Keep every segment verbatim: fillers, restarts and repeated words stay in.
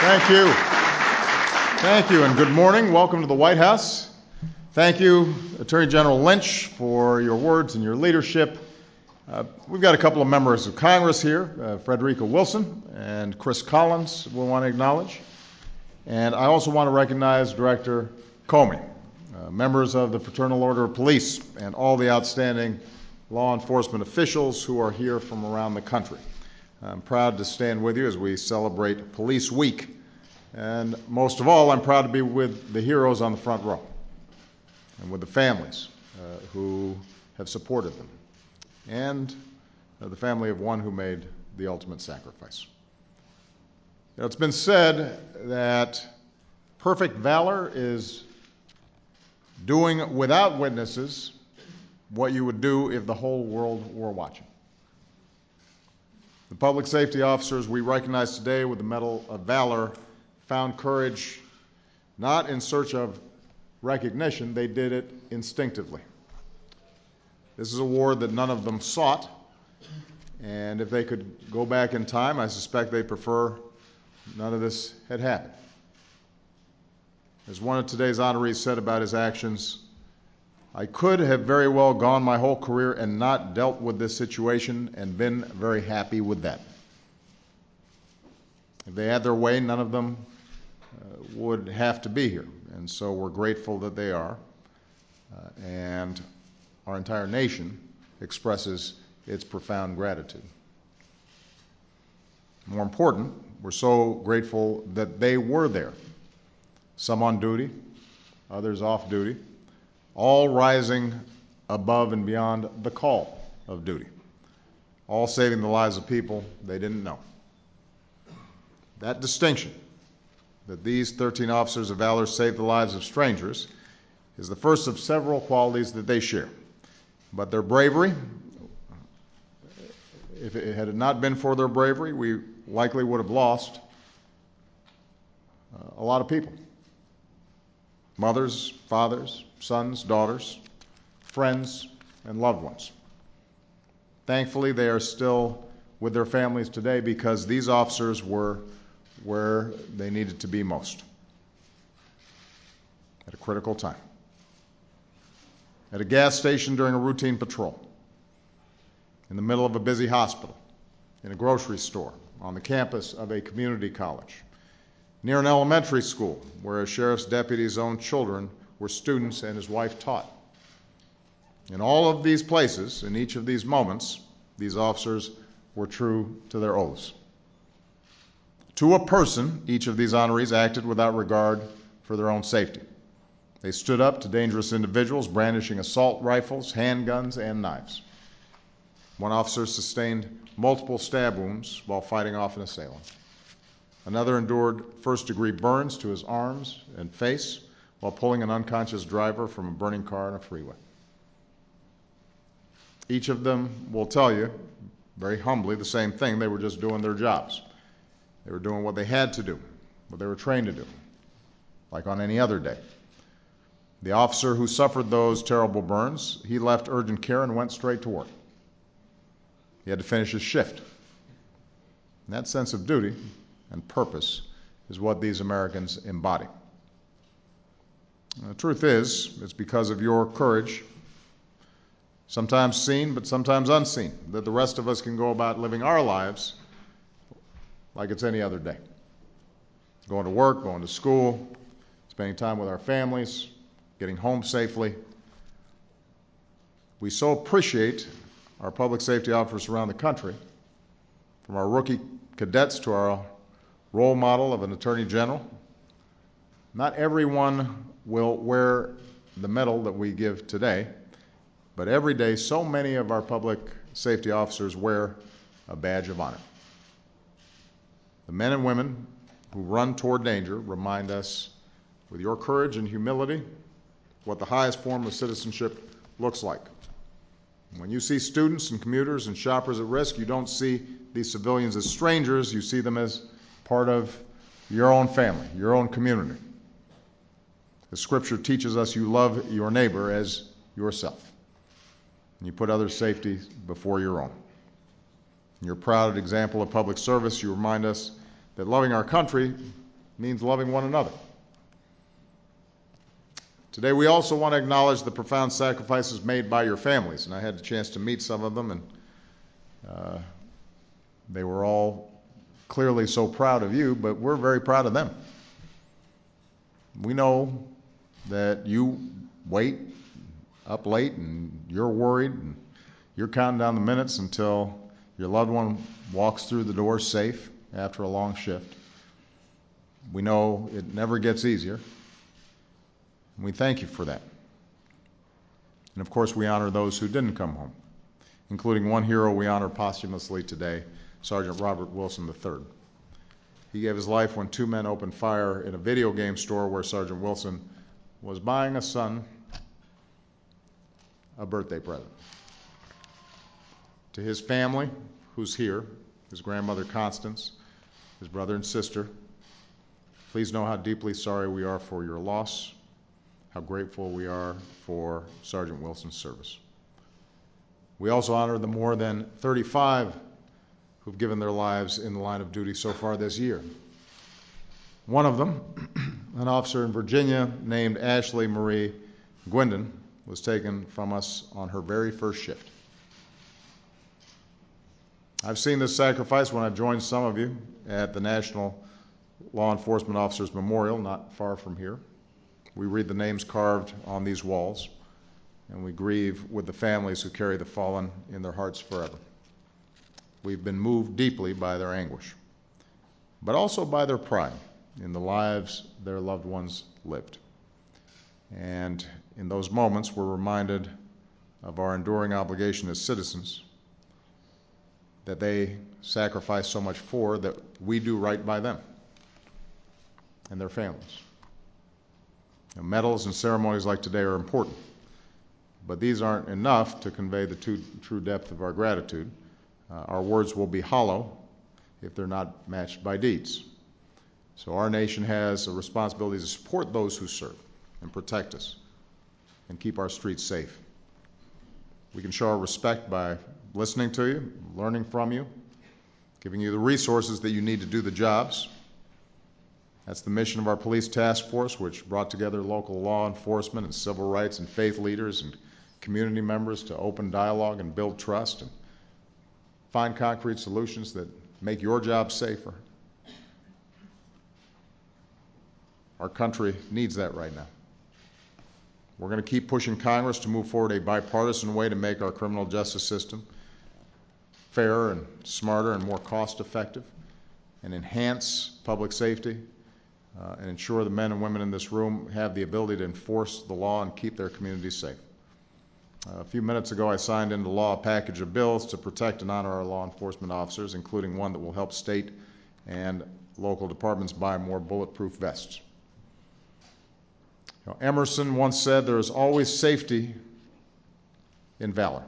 Thank you. Thank you, and good morning. Welcome to the White House. Thank you, Attorney General Lynch, for your words and your leadership. Uh, we've got a couple of members of Congress here, uh, Frederica Wilson and Chris Collins, we want to acknowledge. And I also want to recognize Director Comey, uh, members of the Fraternal Order of Police, and all the outstanding law enforcement officials who are here from around the country. I'm proud to stand with you as we celebrate Police Week. And most of all, I'm proud to be with the heroes on the front row and with the families uh, who have supported them, and uh, the family of one who made the ultimate sacrifice. You know, it's been said that perfect valor is doing without witnesses what you would do if the whole world were watching. The public safety officers we recognize today with the Medal of Valor found courage not in search of recognition, they did it instinctively. This is a war that none of them sought, and if they could go back in time, I suspect they prefer none of this had happened. As one of today's honorees said about his actions, I could have very well gone my whole career and not dealt with this situation and been very happy with that. If they had their way, none of them uh, would have to be here. And so we're grateful that they are. Uh, and our entire nation expresses its profound gratitude. More important, we're so grateful that they were there. Some on duty, others off duty, all rising above and beyond the call of duty, all saving the lives of people they didn't know. That distinction, that these thirteen officers of valor saved the lives of strangers, is the first of several qualities that they share. But their bravery, if it had not been for their bravery, we likely would have lost uh, a lot of people. Mothers, fathers, sons, daughters, friends, and loved ones. Thankfully, they are still with their families today because these officers were where they needed to be most at a critical time. At a gas station during a routine patrol, in the middle of a busy hospital, in a grocery store, on the campus of a community college, near an elementary school where a sheriff's deputy's own children were students and his wife taught. In all of these places, in each of these moments, these officers were true to their oaths. To a person, each of these honorees acted without regard for their own safety. They stood up to dangerous individuals brandishing assault rifles, handguns, and knives. One officer sustained multiple stab wounds while fighting off an assailant. Another endured first-degree burns to his arms and face while pulling an unconscious driver from a burning car on a freeway. Each of them will tell you, very humbly, the same thing. They were just doing their jobs. They were doing what they had to do, what they were trained to do, like on any other day. The officer who suffered those terrible burns, he left urgent care and went straight to work. He had to finish his shift. And that sense of duty and purpose is what these Americans embody. And the truth is, it's because of your courage, sometimes seen but sometimes unseen, that the rest of us can go about living our lives like it's any other day. Going to work, going to school, spending time with our families, getting home safely. We so appreciate our public safety officers around the country, from our rookie cadets to our role model of an attorney general. Not everyone will wear the medal that we give today, but every day so many of our public safety officers wear a badge of honor. The men and women who run toward danger remind us, with your courage and humility, what the highest form of citizenship looks like. When you see students and commuters and shoppers at risk, you don't see these civilians as strangers, you see them as part of your own family, your own community. The scripture teaches us you love your neighbor as yourself. And you put others' safety before your own. In your proud example of public service, you remind us that loving our country means loving one another. Today we also want to acknowledge the profound sacrifices made by your families, and I had the chance to meet some of them, and uh, they were all clearly so proud of you, but we're very proud of them. We know that you wait up late and you're worried and you're counting down the minutes until your loved one walks through the door safe after a long shift. We know it never gets easier. And we thank you for that. And of course, we honor those who didn't come home, including one hero we honor posthumously today, Sergeant Robert Wilson the third. He gave his life when two men opened fire in a video game store where Sergeant Wilson was buying a son a birthday present. To his family, who's here, his grandmother Constance, his brother and sister, please know how deeply sorry we are for your loss, how grateful we are for Sergeant Wilson's service. We also honor the more than thirty-five who've given their lives in the line of duty so far this year. One of them, an officer in Virginia named Ashley Marie Gwendon, was taken from us on her very first shift. I've seen this sacrifice when I've joined some of you at the National Law Enforcement Officers Memorial, not far from here. We read the names carved on these walls, and we grieve with the families who carry the fallen in their hearts forever. We've been moved deeply by their anguish, but also by their pride in the lives their loved ones lived. And in those moments, we're reminded of our enduring obligation as citizens that they sacrifice so much for, that we do right by them and their families. Now, medals and ceremonies like today are important, but these aren't enough to convey the true, true depth of our gratitude. Uh, our words will be hollow if they're not matched by deeds. So our nation has a responsibility to support those who serve and protect us and keep our streets safe. We can show our respect by listening to you, learning from you, giving you the resources that you need to do the jobs. That's the mission of our police task force, which brought together local law enforcement and civil rights and faith leaders and community members to open dialogue and build trust and find concrete solutions that make your job safer. Our country needs that right now. We're going to keep pushing Congress to move forward a bipartisan way to make our criminal justice system fairer and smarter and more cost-effective, and enhance public safety, uh, and ensure the men and women in this room have the ability to enforce the law and keep their communities safe. Uh, a few minutes ago, I signed into law a package of bills to protect and honor our law enforcement officers, including one that will help state and local departments buy more bulletproof vests. You know, Emerson once said, "There is always safety in valor."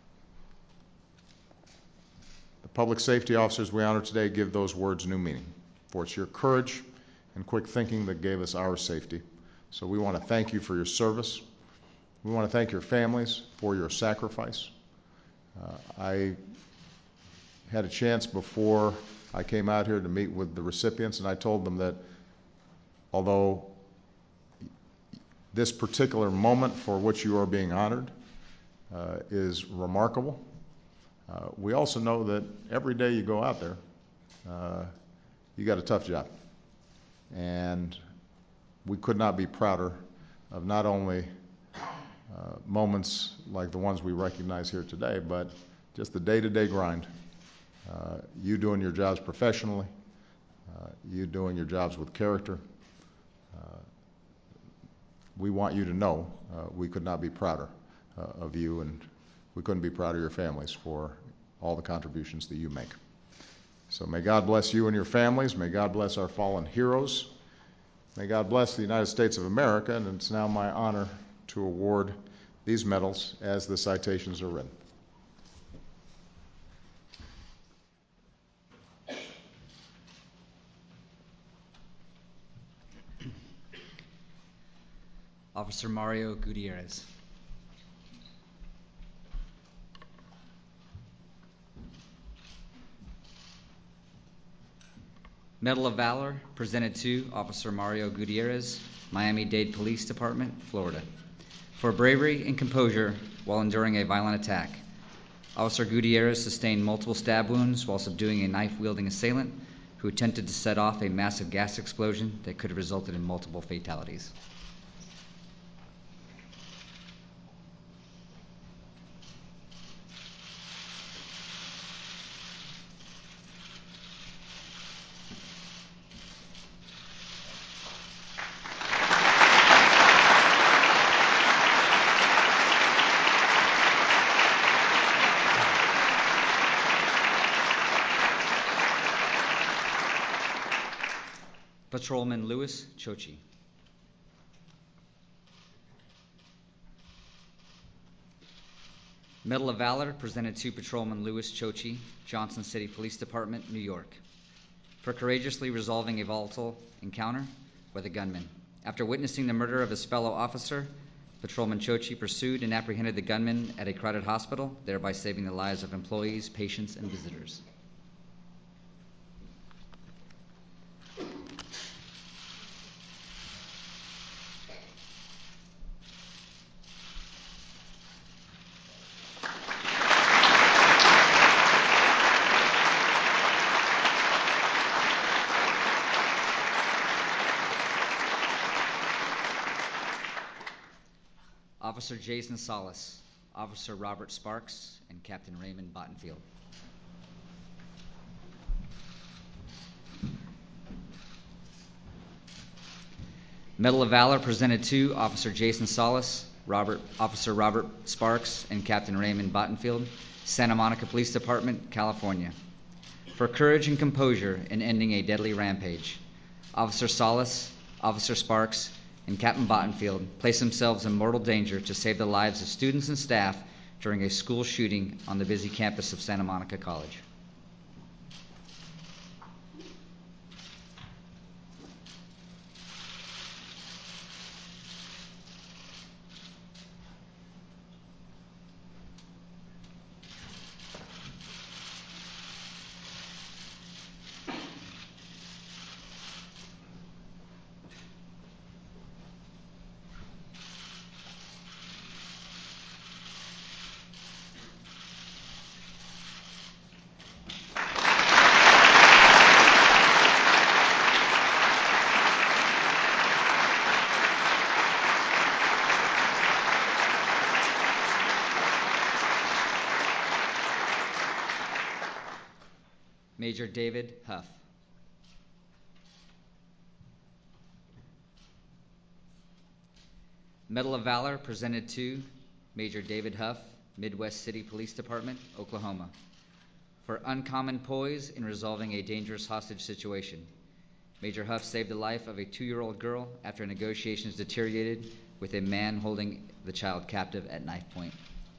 The public safety officers we honor today give those words new meaning, for it's your courage and quick thinking that gave us our safety. So we want to thank you for your service. We want to thank your families for your sacrifice. Uh, I had a chance before I came out here to meet with the recipients, and I told them that although this particular moment for which you are being honored uh, is remarkable, uh, we also know that every day you go out there, uh, you got a tough job. And we could not be prouder of not only Uh, moments like the ones we recognize here today, but just the day-to-day grind. Uh, you doing your jobs professionally, uh, you doing your jobs with character. Uh, we want you to know uh, we could not be prouder uh, of you, and we couldn't be prouder of your families for all the contributions that you make. So may God bless you and your families. May God bless our fallen heroes. May God bless the United States of America, and it's now my honor to award these medals as the citations are read. Officer Mario Gutierrez. Medal of Valor presented to Officer Mario Gutierrez, Miami-Dade Police Department, Florida, for bravery and composure while enduring a violent attack. Officer Gutierrez sustained multiple stab wounds while subduing a knife-wielding assailant who attempted to set off a massive gas explosion that could have resulted in multiple fatalities. Patrolman Louis Chochi. Medal of Valor presented to Patrolman Louis Chochi, Johnson City Police Department, New York, for courageously resolving a volatile encounter with a gunman. After witnessing the murder of his fellow officer, Patrolman Chochi pursued and apprehended the gunman at a crowded hospital, thereby saving the lives of employees, patients, and visitors. Officer Jason Salas, Officer Robert Sparks, and Captain Raymond Bottenfield. Medal of Valor presented to Officer Jason Salas, Robert, Officer Robert Sparks, and Captain Raymond Bottenfield, Santa Monica Police Department, California, for courage and composure in ending a deadly rampage. Officer Salas, Officer Sparks, and Captain Bottenfield placed themselves in mortal danger to save the lives of students and staff during a school shooting on the busy campus of Santa Monica College. Major David Huff. Medal of Valor presented to Major David Huff, Midwest City Police Department, Oklahoma, for uncommon poise in resolving a dangerous hostage situation. Major Huff saved the life of a two-year-old girl after negotiations deteriorated with a man holding the child captive at knife point.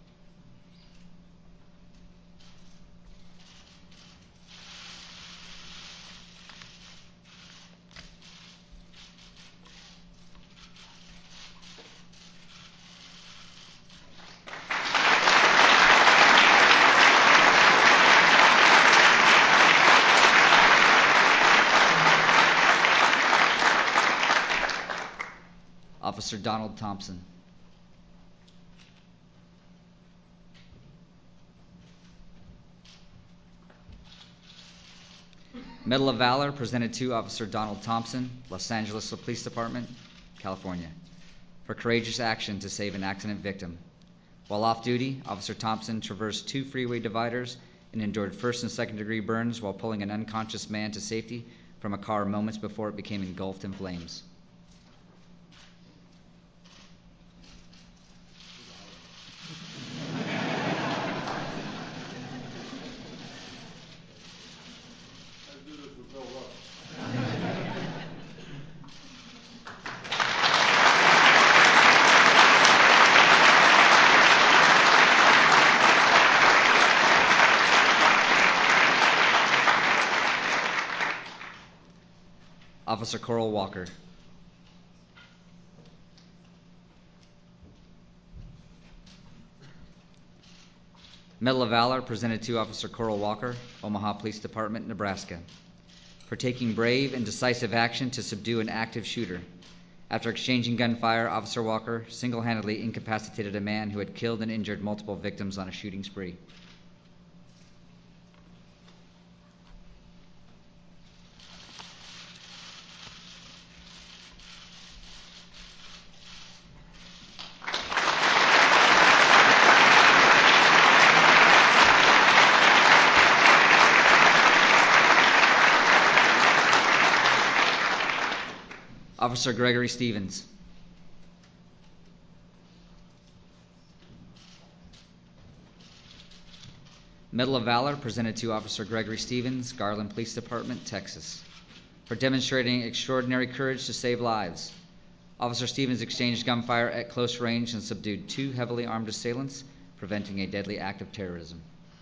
Officer Donald Thompson. Medal of Valor presented to Officer Donald Thompson, Los Angeles Police Department, California, for courageous action to save an accident victim. While off duty, Officer Thompson traversed two freeway dividers and endured first and second degree burns while pulling an unconscious man to safety from a car moments before it became engulfed in flames. Officer Coral Walker. Medal of Valor presented to Officer Coral Walker, Omaha Police Department, Nebraska, for taking brave and decisive action to subdue an active shooter. After exchanging gunfire, Officer Walker single-handedly incapacitated a man who had killed and injured multiple victims on a shooting spree. Officer Gregory Stevens. Medal of Valor presented to Officer Gregory Stevens, Garland Police Department, Texas, for demonstrating extraordinary courage to save lives. Officer Stevens exchanged gunfire at close range and subdued two heavily armed assailants, preventing a deadly act of terrorism.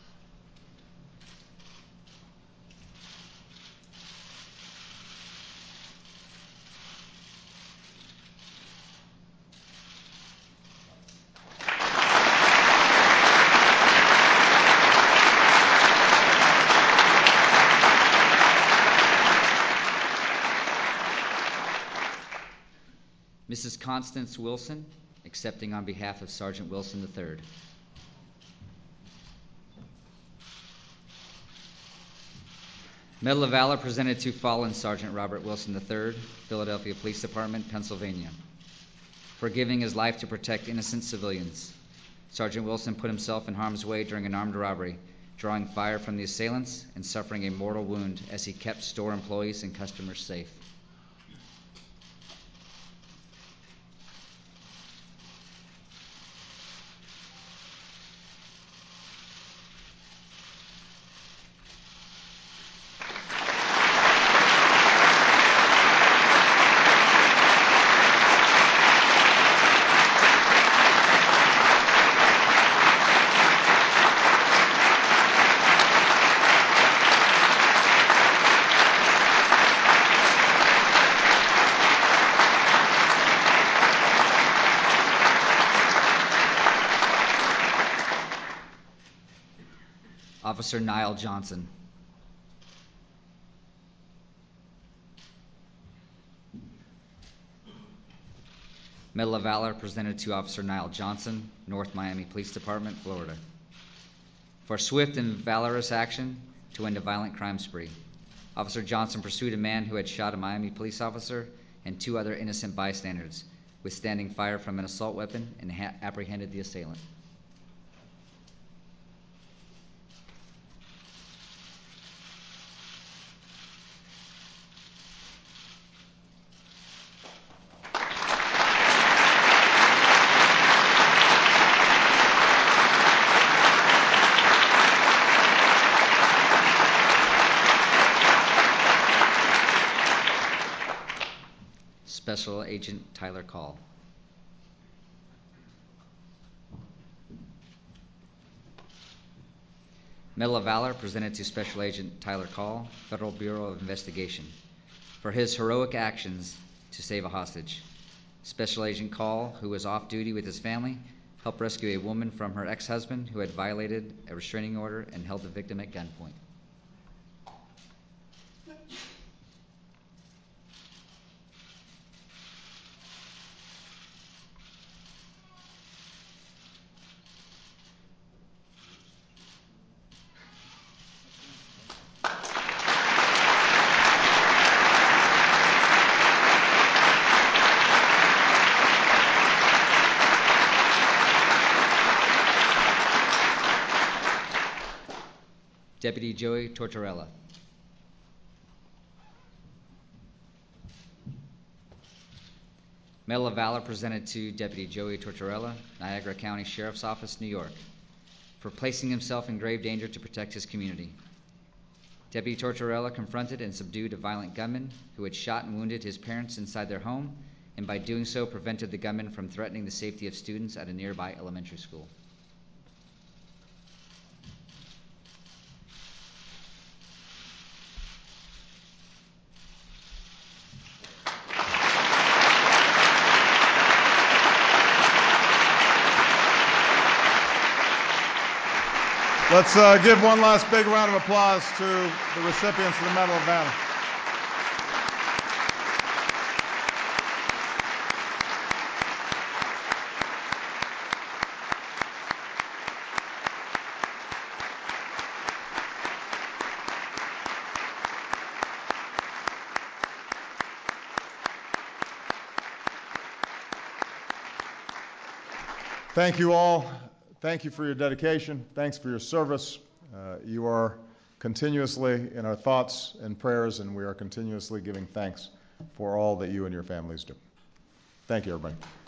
Missus Constance Wilson, accepting on behalf of Sergeant Wilson the third. Medal of Valor presented to fallen Sergeant Robert Wilson the third, Philadelphia Police Department, Pennsylvania, for giving his life to protect innocent civilians. Sergeant Wilson put himself in harm's way during an armed robbery, drawing fire from the assailants and suffering a mortal wound as he kept store employees and customers safe. Officer Niall Johnson. Medal of Valor presented to Officer Niall Johnson, North Miami Police Department, Florida, for swift and valorous action to end a violent crime spree. Officer Johnson pursued a man who had shot a Miami police officer and two other innocent bystanders, withstanding fire from an assault weapon, and ha- apprehended the assailant. Special Agent Tyler Call. Medal of Valor presented to Special Agent Tyler Call, Federal Bureau of Investigation, for his heroic actions to save a hostage. Special Agent Call, who was off duty with his family, helped rescue a woman from her ex-husband who had violated a restraining order and held the victim at gunpoint. Deputy Joey Tortorella. Medal of Valor presented to Deputy Joey Tortorella, Niagara County Sheriff's Office, New York, for placing himself in grave danger to protect his community. Deputy Tortorella confronted and subdued a violent gunman who had shot and wounded his parents inside their home, and by doing so prevented the gunman from threatening the safety of students at a nearby elementary school. Let's uh, give one last big round of applause to the recipients of the Medal of Valor. Thank you all. Thank you for your dedication. Thanks for your service. Uh, you are continuously in our thoughts and prayers, and we are continuously giving thanks for all that you and your families do. Thank you, everybody.